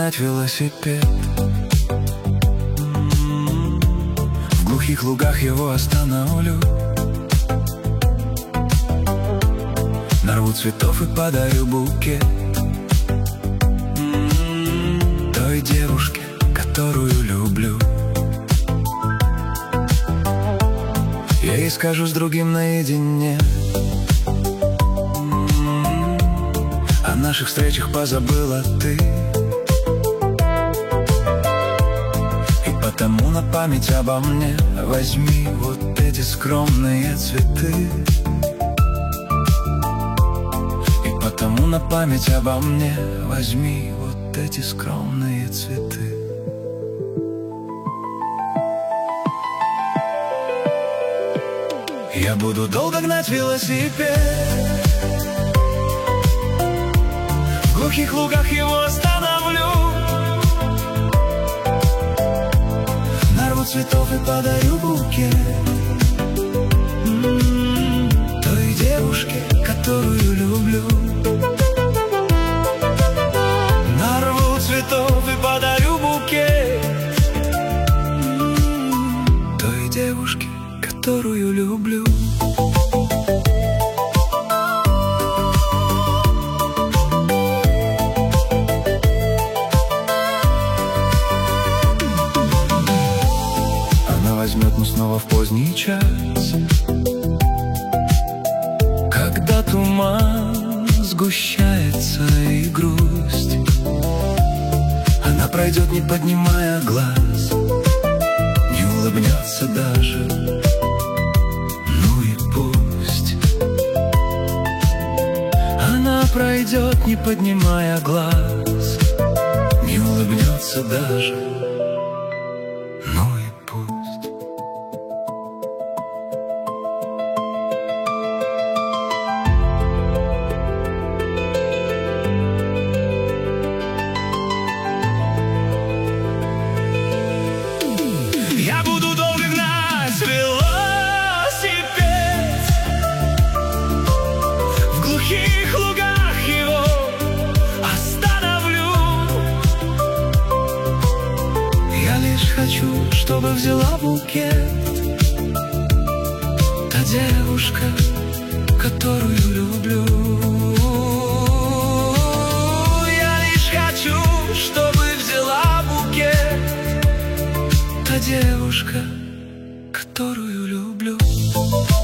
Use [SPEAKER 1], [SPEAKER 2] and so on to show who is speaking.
[SPEAKER 1] догнать велосипед. В глухих лугах его остановлю, нарву цветов и подарю букет той девушке, которую люблю. Я ей скажу с другим наедине, о наших встречах позабыла ты, и потому на память обо мне возьми вот эти скромные цветы. И потому на память обо мне возьми вот эти скромные цветы. Я буду долго гнать велосипед, в глухих лугах его остановлю, нарву цветов и подарю букет той девушке, которую люблю. Нарву цветов и подарю букет той девушке, которую люблю. Она возьмет, но снова в поздний час, когда туман сгущается и грусть. Она пройдет, не поднимая глаз, не улыбнется даже. Пройдет, не поднимая глаз, не улыбнется даже. Ну и пусть. Я буду долго гнать велосипед, в глухих лугах хочу, чтобы взяла букет та девушка, которую люблю. Я лишь хочу, чтобы взяла букет та девушка, которую люблю.